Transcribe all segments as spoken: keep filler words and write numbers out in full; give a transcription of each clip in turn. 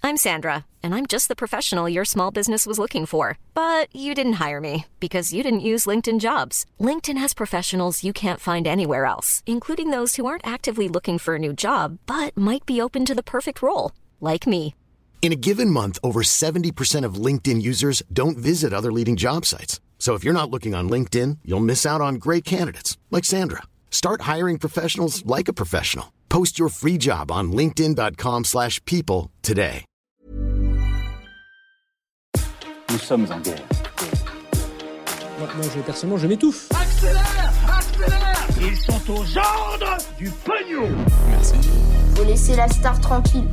I'm Sandra, and I'm just the professional your small business was looking for. But you didn't hire me because you didn't use LinkedIn Jobs. LinkedIn has professionals you can't find anywhere else, including those who aren't actively looking for a new job, but might be open to the perfect role, like me. In a given month, over seventy percent of LinkedIn users don't visit other leading job sites. So if you're not looking on LinkedIn, you'll miss out on great candidates like Sandra. Start hiring professionals like a professional. Post your free job on linkedin dot com slash people today. Nous sommes en guerre. Moi, moi je, personnellement, je m'étouffe. Accélère, accélère. Ils sont aux ordres du pognon. Merci. Faut laisser la star tranquille.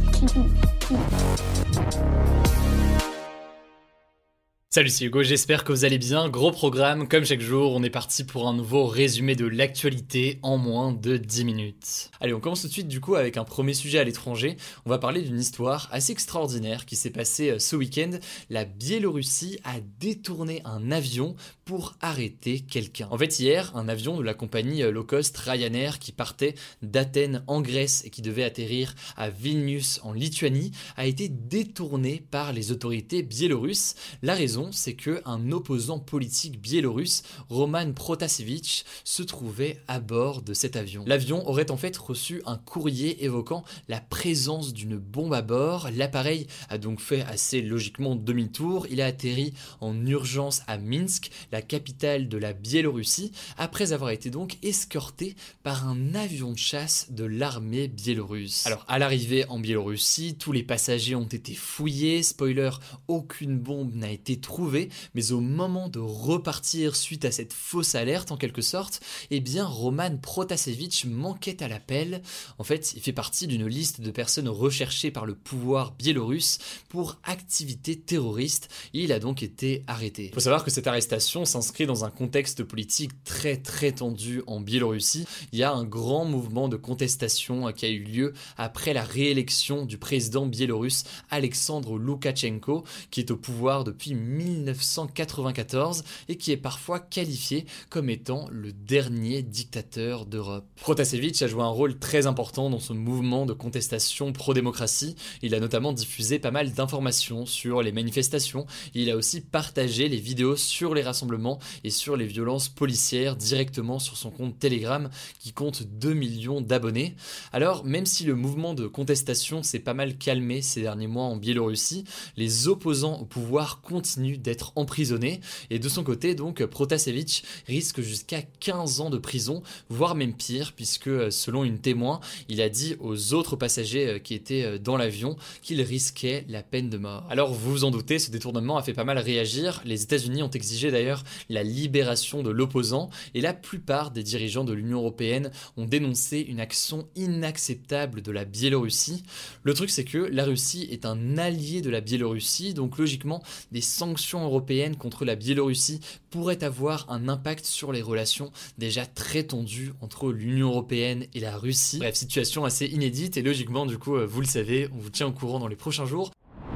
Salut, c'est Hugo, j'espère que vous allez bien. Gros programme, comme chaque jour, on est parti pour un nouveau résumé de l'actualité en moins de dix minutes. Allez, on commence tout de suite du coup avec un premier sujet à l'étranger. On va parler d'une histoire assez extraordinaire qui s'est passée ce week-end. La Biélorussie a détourné un avion pour arrêter quelqu'un. En fait, hier, un avion de la compagnie low cost Ryanair qui partait d'Athènes en Grèce et qui devait atterrir à Vilnius en Lituanie a été détourné par les autorités biélorusses. La raison, c'est qu'un opposant politique biélorusse, Roman Protasevich, se trouvait à bord de cet avion. L'avion aurait en fait reçu un courrier évoquant la présence d'une bombe à bord. L'appareil a donc fait assez logiquement demi-tour. Il a atterri en urgence à Minsk, la capitale de la Biélorussie, après avoir été donc escorté par un avion de chasse de l'armée biélorusse. Alors à l'arrivée en Biélorussie, tous les passagers ont été fouillés. Spoiler, aucune bombe n'a été trouvée. Mais au moment de repartir suite à cette fausse alerte en quelque sorte, eh bien Roman Protasevich manquait à l'appel. En fait, il fait partie d'une liste de personnes recherchées par le pouvoir biélorusse pour activités terroristes. Il a donc été arrêté. Il faut savoir que cette arrestation s'inscrit dans un contexte politique très très tendu en Biélorussie. Il y a un grand mouvement de contestation qui a eu lieu après la réélection du président biélorusse Alexandre Loukachenko, qui est au pouvoir depuis mille neuf cent quatre-vingt-quatorze et qui est parfois qualifié comme étant le dernier dictateur d'Europe. Protasevich a joué un rôle très important dans ce mouvement de contestation pro-démocratie. Il a notamment diffusé pas mal d'informations sur les manifestations. Il a aussi partagé les vidéos sur les rassemblements et sur les violences policières directement sur son compte Telegram qui compte deux millions d'abonnés. Alors, même si le mouvement de contestation s'est pas mal calmé ces derniers mois en Biélorussie, les opposants au pouvoir continuent d'être emprisonné et de son côté donc Protasevich risque jusqu'à quinze ans de prison, voire même pire puisque selon une témoin, il a dit aux autres passagers qui étaient dans l'avion qu'il risquait la peine de mort. Alors vous vous en doutez, ce détournement a fait pas mal réagir. Les États-Unis ont exigé d'ailleurs la libération de l'opposant et la plupart des dirigeants de l'Union européenne ont dénoncé une action inacceptable de la Biélorussie. Le truc c'est que la Russie est un allié de la Biélorussie, donc logiquement des sanctions européennes contre la Biélorussie pourraient avoir un impact sur les relations déjà très tendues entre l'Union européenne et la Russie. Bref, situation assez inédite et logiquement du coup, vous le savez, on vous tient au courant dans les prochains jours.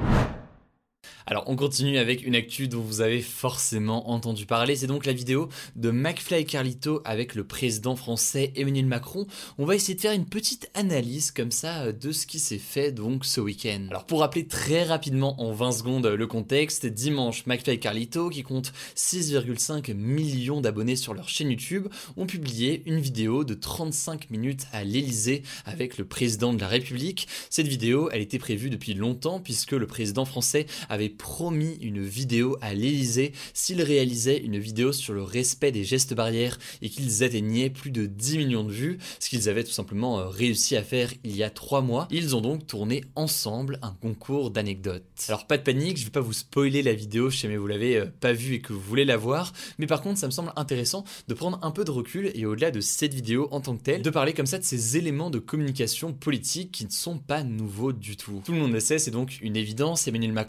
Alors on continue avec une actu dont vous avez forcément entendu parler, c'est donc la vidéo de McFly et Carlito avec le président français Emmanuel Macron. On va essayer de faire une petite analyse comme ça de ce qui s'est fait donc ce week-end. Alors pour rappeler très rapidement en vingt secondes le contexte, dimanche McFly et Carlito qui compte six virgule cinq millions d'abonnés sur leur chaîne YouTube ont publié une vidéo de trente-cinq minutes à l'Elysée avec le président de la République. Cette vidéo elle était prévue depuis longtemps puisque le président français avait promis une vidéo à l'Elysée s'ils réalisaient une vidéo sur le respect des gestes barrières et qu'ils atteignaient plus de dix millions de vues, ce qu'ils avaient tout simplement réussi à faire il y a trois mois. Ils ont donc tourné ensemble un concours d'anecdotes. Alors pas de panique, je vais pas vous spoiler la vidéo, je sais mais vous l'avez pas vue et que vous voulez la voir, mais par contre ça me semble intéressant de prendre un peu de recul et au-delà de cette vidéo en tant que telle, de parler comme ça de ces éléments de communication politique qui ne sont pas nouveaux du tout. Tout le monde le sait, c'est donc une évidence, Emmanuel Macron a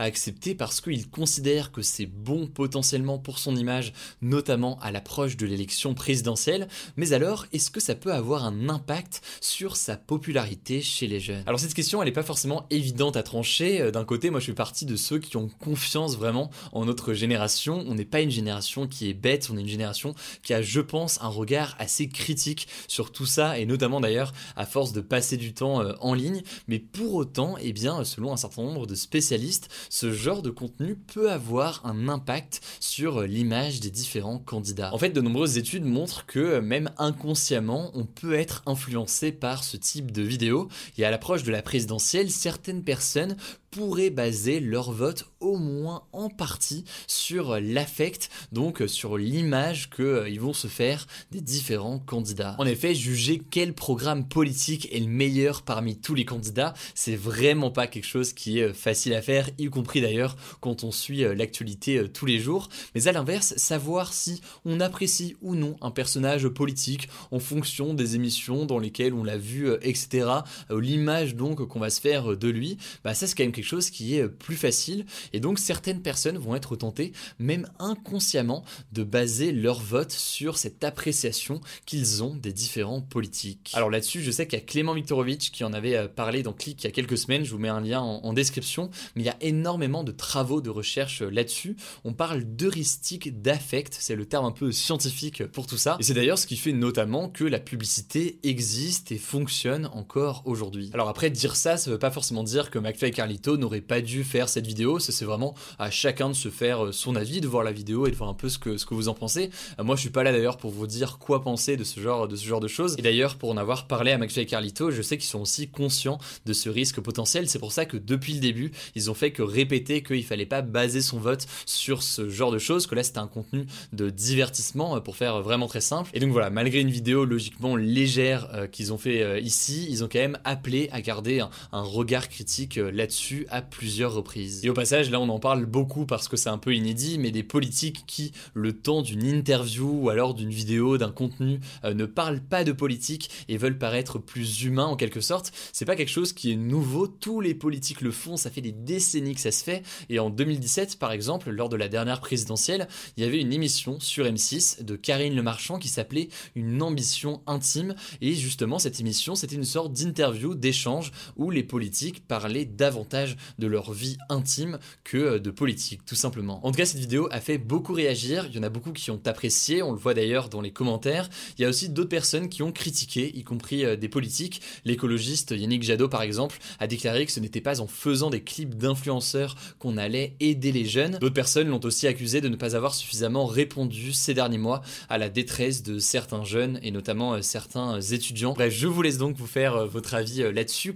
à accepter parce qu'il considère que c'est bon potentiellement pour son image, notamment à l'approche de l'élection présidentielle. Mais alors, est-ce que ça peut avoir un impact sur sa popularité chez les jeunes? Alors cette question, elle n'est pas forcément évidente à trancher. D'un côté, moi je fais partie de ceux qui ont confiance vraiment en notre génération. On n'est pas une génération qui est bête, on est une génération qui a, je pense, un regard assez critique sur tout ça, et notamment d'ailleurs à force de passer du temps euh, en ligne. Mais pour autant, eh bien, selon un certain nombre de spécialistes, ce genre de contenu peut avoir un impact sur l'image des différents candidats. En fait, de nombreuses études montrent que même inconsciemment, on peut être influencé par ce type de vidéos. Et à l'approche de la présidentielle, certaines personnes pourraient baser leur vote au moins en partie sur l'affect, donc sur l'image qu'ils vont se faire des différents candidats. En effet, juger quel programme politique est le meilleur parmi tous les candidats, c'est vraiment pas quelque chose qui est facile à faire, y compris d'ailleurs quand on suit l'actualité tous les jours. Mais à l'inverse, savoir si on apprécie ou non un personnage politique en fonction des émissions dans lesquelles on l'a vu, et cetera, l'image donc qu'on va se faire de lui, bah ça c'est quand même quelque chose qui est plus facile, et donc certaines personnes vont être tentées, même inconsciemment, de baser leur vote sur cette appréciation qu'ils ont des différents politiques. Alors là-dessus, je sais qu'il y a Clément Viktorovitch qui en avait parlé dans Click il y a quelques semaines, je vous mets un lien en, en description, mais il y a énormément de travaux de recherche là-dessus. On parle d'heuristique d'affect, c'est le terme un peu scientifique pour tout ça, et c'est d'ailleurs ce qui fait notamment que la publicité existe et fonctionne encore aujourd'hui. Alors après, dire ça, ça veut pas forcément dire que McFly et Carlito n'aurait pas dû faire cette vidéo, ça c'est vraiment à chacun de se faire son avis, de voir la vidéo et de voir un peu ce que, ce que vous en pensez. Moi je suis pas là d'ailleurs pour vous dire quoi penser de ce genre de, ce genre de choses, et d'ailleurs pour en avoir parlé à McFly et Carlito, je sais qu'ils sont aussi conscients de ce risque potentiel. C'est pour ça que depuis le début, ils ont fait que répéter qu'il fallait pas baser son vote sur ce genre de choses, que là c'était un contenu de divertissement pour faire vraiment très simple. Et donc voilà, malgré une vidéo logiquement légère euh, qu'ils ont fait euh, ici, ils ont quand même appelé à garder un, un regard critique euh, là-dessus à plusieurs reprises. Et au passage, là on en parle beaucoup parce que c'est un peu inédit, mais des politiques qui, le temps d'une interview ou alors d'une vidéo, d'un contenu, euh, ne parlent pas de politique et veulent paraître plus humains en quelque sorte, c'est pas quelque chose qui est nouveau, tous les politiques le font, ça fait des décennies que ça se fait, et en deux mille dix-sept par exemple, lors de la dernière présidentielle, il y avait une émission sur M six de Karine Le Marchand qui s'appelait Une ambition intime, et justement cette émission c'était une sorte d'interview, d'échange, où les politiques parlaient davantage de leur vie intime que de politique, tout simplement. En tout cas, cette vidéo a fait beaucoup réagir, il y en a beaucoup qui ont apprécié, on le voit d'ailleurs dans les commentaires. Il y a aussi d'autres personnes qui ont critiqué, y compris des politiques. L'écologiste Yannick Jadot par exemple a déclaré que ce n'était pas en faisant des clips d'influenceurs qu'on allait aider les jeunes. D'autres personnes l'ont aussi accusé de ne pas avoir suffisamment répondu ces derniers mois à la détresse de certains jeunes et notamment certains étudiants. Bref, je vous laisse donc vous faire votre avis là-dessus.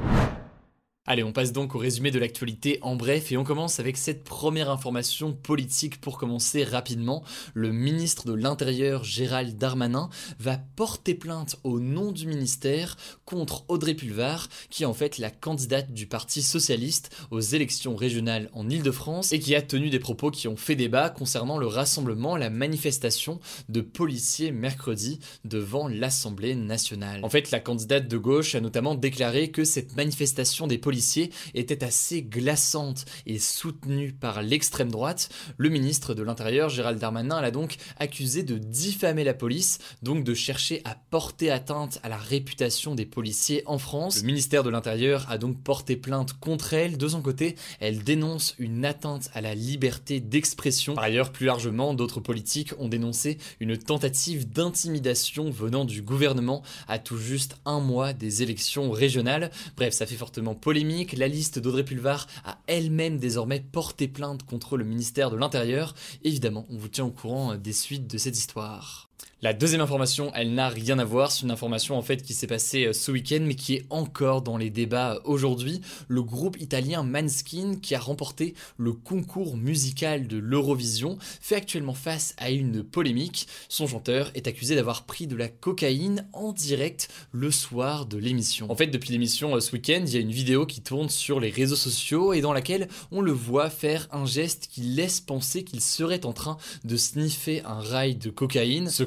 Allez, on passe donc au résumé de l'actualité en bref, et on commence avec cette première information politique pour commencer rapidement. Le ministre de l'Intérieur, Gérald Darmanin, va porter plainte au nom du ministère contre Audrey Pulvar, qui est en fait la candidate du Parti Socialiste aux élections régionales en Île-de-France et qui a tenu des propos qui ont fait débat concernant le rassemblement, la manifestation de policiers mercredi devant l'Assemblée nationale. En fait, la candidate de gauche a notamment déclaré que cette manifestation des policiers était assez glaçante et soutenue par l'extrême droite. Le ministre de l'Intérieur, Gérald Darmanin, l'a donc accusé de diffamer la police, donc de chercher à porter atteinte à la réputation des policiers en France. Le ministère de l'Intérieur a donc porté plainte contre elle. De son côté, elle dénonce une atteinte à la liberté d'expression. Par ailleurs, plus largement, d'autres politiques ont dénoncé une tentative d'intimidation venant du gouvernement à tout juste un mois des élections régionales. Bref, ça fait fortement polémique. La liste d'Audrey Pulvar a elle-même désormais porté plainte contre le ministère de l'Intérieur. Évidemment, on vous tient au courant des suites de cette histoire. La deuxième information, elle n'a rien à voir, c'est une information en fait qui s'est passée ce week-end mais qui est encore dans les débats aujourd'hui. Le groupe italien Måneskin, qui a remporté le concours musical de l'Eurovision, fait actuellement face à une polémique. Son chanteur est accusé d'avoir pris de la cocaïne en direct le soir de l'émission. En fait, depuis l'émission ce week-end, il y a une vidéo qui tourne sur les réseaux sociaux et dans laquelle on le voit faire un geste qui laisse penser qu'il serait en train de sniffer un rail de cocaïne. Ce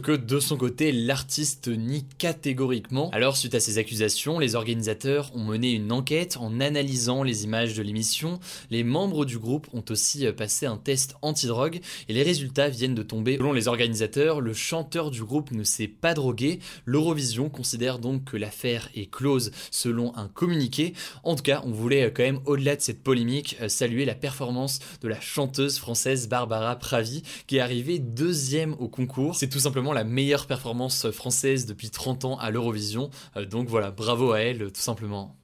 que de son côté, l'artiste nie catégoriquement. Alors suite à ces accusations, les organisateurs ont mené une enquête en analysant les images de l'émission. Les membres du groupe ont aussi passé un test antidrogue et les résultats viennent de tomber. Selon les organisateurs, le chanteur du groupe ne s'est pas drogué. L'Eurovision considère donc que l'affaire est close selon un communiqué. En tout cas, on voulait quand même, au-delà de cette polémique, saluer la performance de la chanteuse française Barbara Pravi qui est arrivée deuxième au concours. C'est tout simplement la meilleure performance française depuis trente ans à l'Eurovision. Donc voilà, bravo à elle, tout simplement.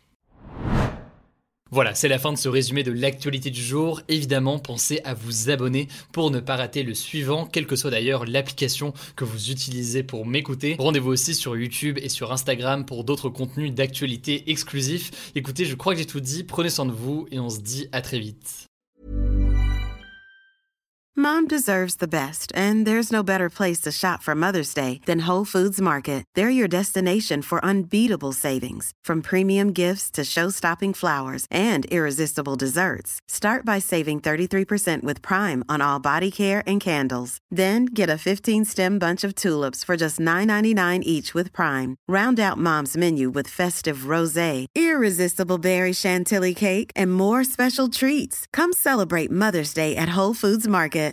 Voilà, c'est la fin de ce résumé de l'actualité du jour. Évidemment, pensez à vous abonner pour ne pas rater le suivant, quelle que soit d'ailleurs l'application que vous utilisez pour m'écouter. Rendez-vous aussi sur YouTube et sur Instagram pour d'autres contenus d'actualité exclusifs. Écoutez, je crois que j'ai tout dit, prenez soin de vous et on se dit à très vite. Mom deserves the best, and there's no better place to shop for Mother's Day than Whole Foods Market. They're your destination for unbeatable savings, from premium gifts to show-stopping flowers and irresistible desserts. Start by saving thirty-three percent with Prime on all body care and candles. Then get a fifteen-stem bunch of tulips for just nine ninety-nine each with Prime. Round out Mom's menu with festive rosé, irresistible berry chantilly cake, and more special treats. Come celebrate Mother's Day at Whole Foods Market.